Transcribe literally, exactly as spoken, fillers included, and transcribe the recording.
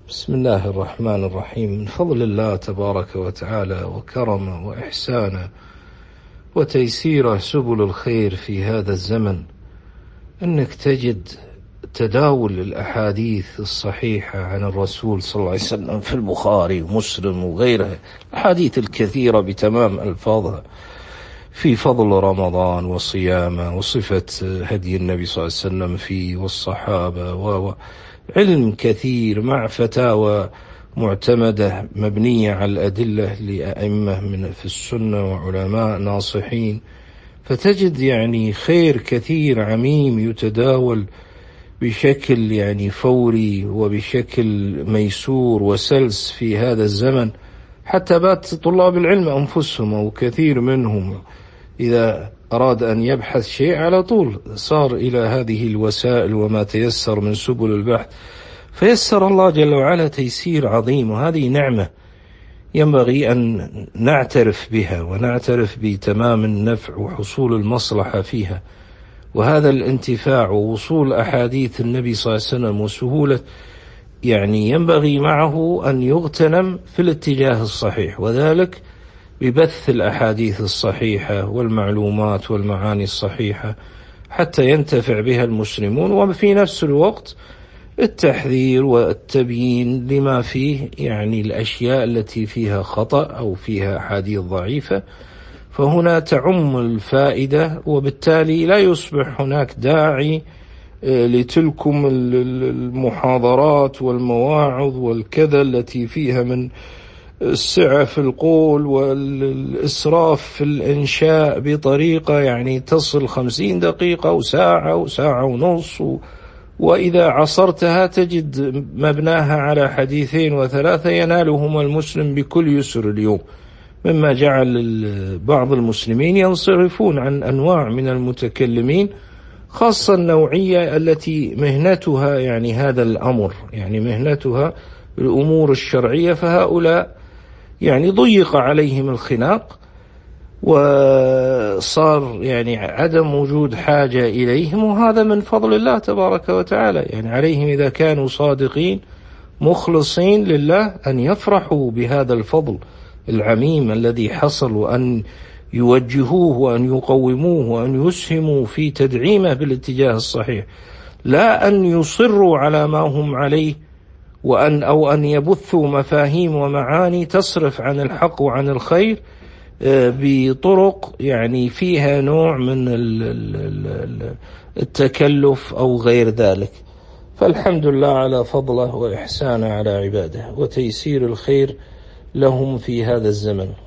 بسم الله الرحمن الرحيم. من فضل الله تبارك وتعالى وكرمه وإحسانه وتيسير سبل الخير في هذا الزمن أنك تجد تداول الأحاديث الصحيحة عن الرسول صلى الله عليه وسلم في البخاري ومسلم وغيرها، الأحاديث الكثيرة بتمام ألفاظها في فضل رمضان وصيامه وصفة هدي النبي صلى الله عليه وسلم فيه والصحابة، وعلم كثير مع فتاوى معتمدة مبنية على الأدلة لأئمة من في السنة وعلماء ناصحين، فتجد يعني خير كثير عميم يتداول بشكل يعني فوري وبشكل ميسور وسلس في هذا الزمن، حتى بات طلاب العلم أنفسهم أو كثير منهم إذا أراد أن يبحث شيء على طول صار إلى هذه الوسائل وما تيسر من سبل البحث، فيسر الله جل وعلا تيسير عظيم، وهذه نعمة ينبغي أن نعترف بها ونعترف بتمام النفع وحصول المصلحة فيها، وهذا الانتفاع ووصول أحاديث النبي صلى الله عليه وسلم وسهولة يعني ينبغي معه أن يغتنم في الاتجاه الصحيح، وذلك ببث الأحاديث الصحيحة والمعلومات والمعاني الصحيحة حتى ينتفع بها المسلمون، وفي نفس الوقت التحذير والتبيين لما فيه يعني الأشياء التي فيها خطأ أو فيها أحاديث ضعيفة، فهنا تعم الفائدة، وبالتالي لا يصبح هناك داعي لتلكم المحاضرات والمواعظ والكذا التي فيها من السعة في القول والإسراف في الإنشاء بطريقة يعني تصل خمسين دقيقة وساعة وساعة ونص، وإذا عصرتها تجد مبناها على حديثين وثلاثة ينالهما المسلم بكل يسر اليوم، مما جعل بعض المسلمين ينصرفون عن أنواع من المتكلمين، خاصة النوعية التي مهنتها يعني هذا الأمر، يعني مهنتها الأمور الشرعية، فهؤلاء يعني ضيق عليهم الخناق وصار يعني عدم وجود حاجة إليهم، وهذا من فضل الله تبارك وتعالى، يعني عليهم إذا كانوا صادقين مخلصين لله أن يفرحوا بهذا الفضل العميم الذي حصل، وأن يوجهوه وأن يقوموه وأن يسهموا في تدعيمه بالاتجاه الصحيح، لا أن يصروا على ما هم عليه وأن أو أن يبثوا مفاهيم ومعاني تصرف عن الحق وعن الخير بطرق يعني فيها نوع من التكلف أو غير ذلك. فالحمد لله على فضله وإحسانه على عباده وتيسير الخير لهم في هذا الزمن.